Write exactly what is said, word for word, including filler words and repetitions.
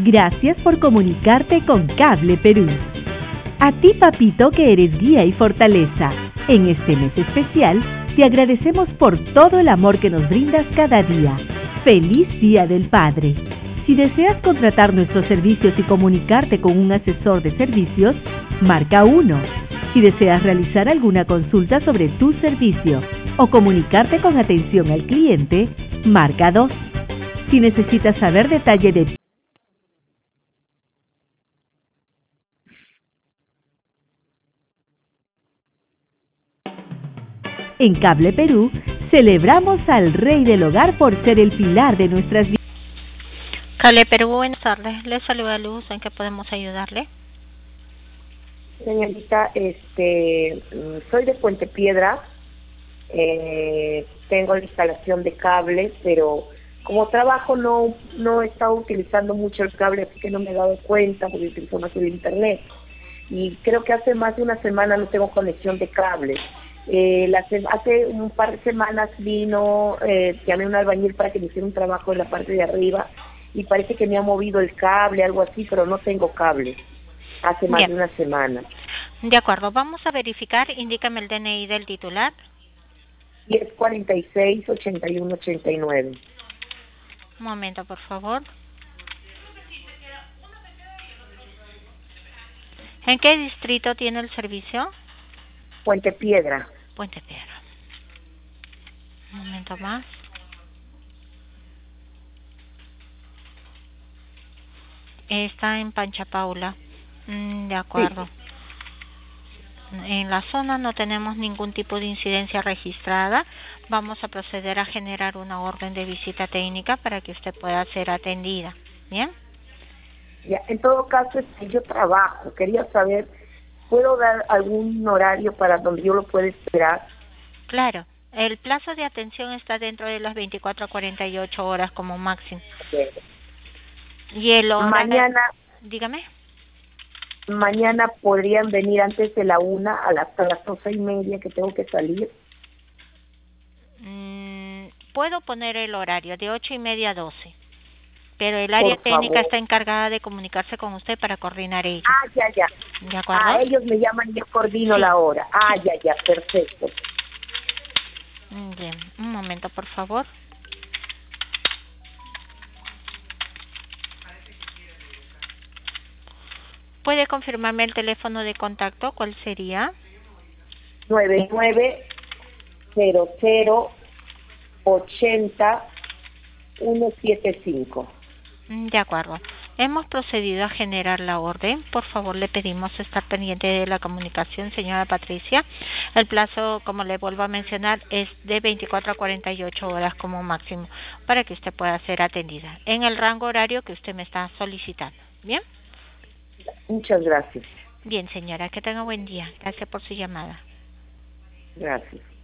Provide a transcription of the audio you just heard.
Gracias por comunicarte con Cable Perú. A ti, papito, que eres guía y fortaleza. En este mes especial, te agradecemos por todo el amor que nos brindas cada día. ¡Feliz Día del Padre! Si deseas contratar nuestros servicios y comunicarte con un asesor de servicios, marca uno. Si deseas realizar alguna consulta sobre tu servicio o comunicarte con atención al cliente, marca dos. Si necesitas saber detalle de En Cable Perú, celebramos al Rey del Hogar por ser el pilar de nuestras vidas. Cable Perú, buenas tardes. Le saluda Luz. ¿En qué podemos ayudarle? Señorita, este, soy de Puente Piedra. Eh, tengo la instalación de cables, pero como trabajo no no he estado utilizando mucho el cable, así que no me he dado cuenta porque utilizo más el internet. Y creo que hace más de una semana no tengo conexión de cable. Eh, la, hace un par de semanas vino, eh, llamé a un albañil para que me hiciera un trabajo en la parte de arriba y parece que me ha movido el cable, algo así, pero no tengo cable. Hace más Bien. de una semana. De acuerdo, vamos a verificar. Indícame el D N I del titular. diez cuarenta y seis, ochenta y uno, ochenta y nueve. Un momento, por favor. ¿En qué distrito tiene el servicio? Puente Piedra. Puente Piedra. Un momento más. Está en Pancha Paula. Mm, de acuerdo. Sí. En la zona no tenemos ningún tipo de incidencia registrada. Vamos a proceder a generar una orden de visita técnica para que usted pueda ser atendida. ¿Bien? Ya, en todo caso, si yo trabajo, quería saber, ¿puedo dar algún horario para donde yo lo pueda esperar? Claro. El plazo de atención está dentro de las veinticuatro a cuarenta y ocho horas como máximo. Okay. Y el horario... Mañana... Dígame. Mañana podrían venir antes de la una a las, a las doce y media que tengo que salir. Mm, puedo poner el horario de ocho y media a doce, pero el área Por técnica favor. está encargada de comunicarse con usted para coordinar ello. Ah, ya, ya. ¿De acuerdo? Ah, ellos me llaman y yo coordino Sí. la hora. Ah, Sí. ya, ya, perfecto. Bien, un momento, por favor. ¿Puede confirmarme el teléfono de contacto? ¿Cuál sería? nueve nueve cero cero ochenta uno siete cinco. De acuerdo. Hemos procedido a generar la orden. Por favor, le pedimos estar pendiente de la comunicación, señora Patricia. El plazo, como le vuelvo a mencionar, es de veinticuatro a cuarenta y ocho horas como máximo para que usted pueda ser atendida en el rango horario que usted me está solicitando. ¿Bien? Muchas gracias. Bien, señora. Que tenga buen día. Gracias por su llamada. Gracias.